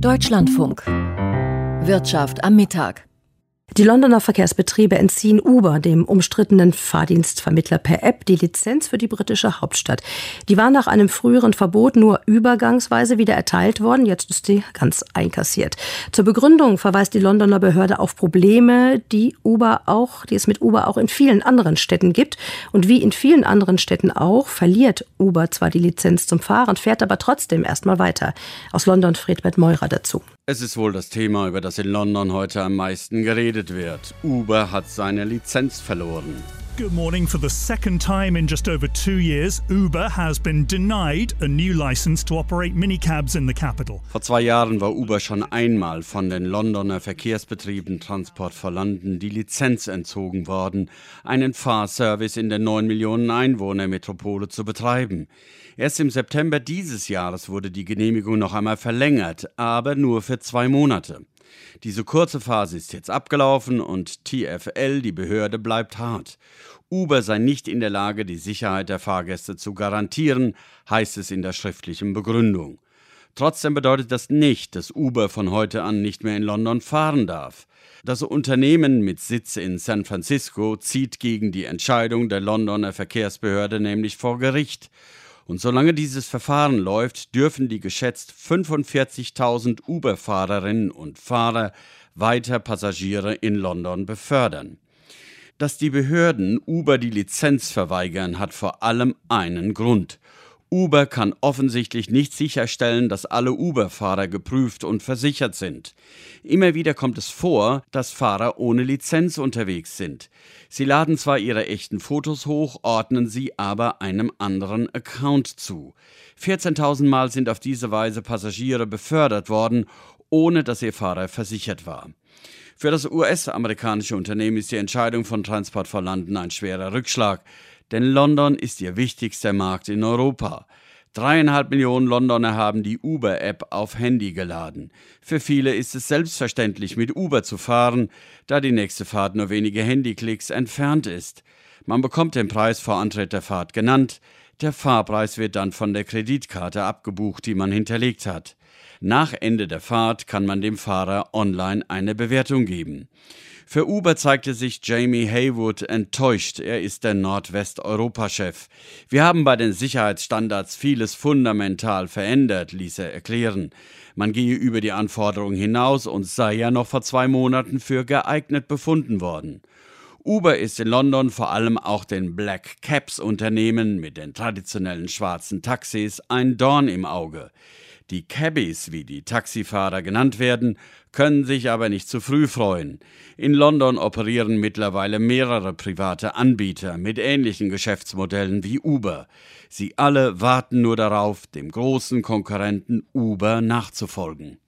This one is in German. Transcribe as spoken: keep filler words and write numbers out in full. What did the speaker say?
Deutschlandfunk. Wirtschaft am Mittag. Die Londoner Verkehrsbetriebe entziehen Uber, dem umstrittenen Fahrdienstvermittler per App, die Lizenz für die britische Hauptstadt. Die war nach einem früheren Verbot nur übergangsweise wieder erteilt worden. Jetzt ist sie ganz einkassiert. Zur Begründung verweist die Londoner Behörde auf Probleme, die Uber auch, die es mit Uber auch in vielen anderen Städten gibt. Und wie in vielen anderen Städten auch, verliert Uber zwar die Lizenz zum Fahren, fährt aber trotzdem erstmal weiter. Aus London Friedbert Meurer dazu. Es ist wohl das Thema, über das in London heute am meisten geredet wird. Uber hat seine Lizenz verloren. Good morning. For the second time in just over two years, Uber has been denied a new license to operate minicabs in the capital. Vor zwei Jahren war Uber schon einmal von den Londoner Verkehrsbetrieben Transport for London die Lizenz entzogen worden, einen Fahrservice in der neun Millionen Einwohner-Metropole zu betreiben. Erst im September dieses Jahres wurde die Genehmigung noch einmal verlängert, aber nur für zwei Monate. Diese kurze Phase ist jetzt abgelaufen und T F L, die Behörde, bleibt hart. Uber sei nicht in der Lage, die Sicherheit der Fahrgäste zu garantieren, heißt es in der schriftlichen Begründung. Trotzdem bedeutet das nicht, dass Uber von heute an nicht mehr in London fahren darf. Das Unternehmen mit Sitz in San Francisco zieht gegen die Entscheidung der Londoner Verkehrsbehörde nämlich vor Gericht. Und solange dieses Verfahren läuft, dürfen die geschätzt fünfundvierzigtausend Uber-Fahrerinnen und Fahrer weiter Passagiere in London befördern. Dass die Behörden Uber die Lizenz verweigern, hat vor allem einen Grund. Uber kann offensichtlich nicht sicherstellen, dass alle Uber-Fahrer geprüft und versichert sind. Immer wieder kommt es vor, dass Fahrer ohne Lizenz unterwegs sind. Sie laden zwar ihre echten Fotos hoch, ordnen sie aber einem anderen Account zu. vierzehntausend Mal sind auf diese Weise Passagiere befördert worden, ohne dass ihr Fahrer versichert war. Für das U S-amerikanische Unternehmen ist die Entscheidung von Transport for London ein schwerer Rückschlag. Denn London ist ihr wichtigster Markt in Europa. Dreieinhalb Millionen Londoner haben die Uber-App auf Handy geladen. Für viele ist es selbstverständlich, mit Uber zu fahren, da die nächste Fahrt nur wenige Handyklicks entfernt ist. Man bekommt den Preis vor Antritt der Fahrt genannt. Der Fahrpreis wird dann von der Kreditkarte abgebucht, die man hinterlegt hat. Nach Ende der Fahrt kann man dem Fahrer online eine Bewertung geben. Für Uber zeigte sich Jamie Haywood enttäuscht. Er ist der Nordwesteuropa-Chef. Wir haben bei den Sicherheitsstandards vieles fundamental verändert, ließ er erklären. Man gehe über die Anforderungen hinaus und sei ja noch vor zwei Monaten für geeignet befunden worden. Uber ist in London vor allem auch den Black Cabs-Unternehmen mit den traditionellen schwarzen Taxis ein Dorn im Auge. Die Cabbies, wie die Taxifahrer genannt werden, können sich aber nicht zu früh freuen. In London operieren mittlerweile mehrere private Anbieter mit ähnlichen Geschäftsmodellen wie Uber. Sie alle warten nur darauf, dem großen Konkurrenten Uber nachzufolgen.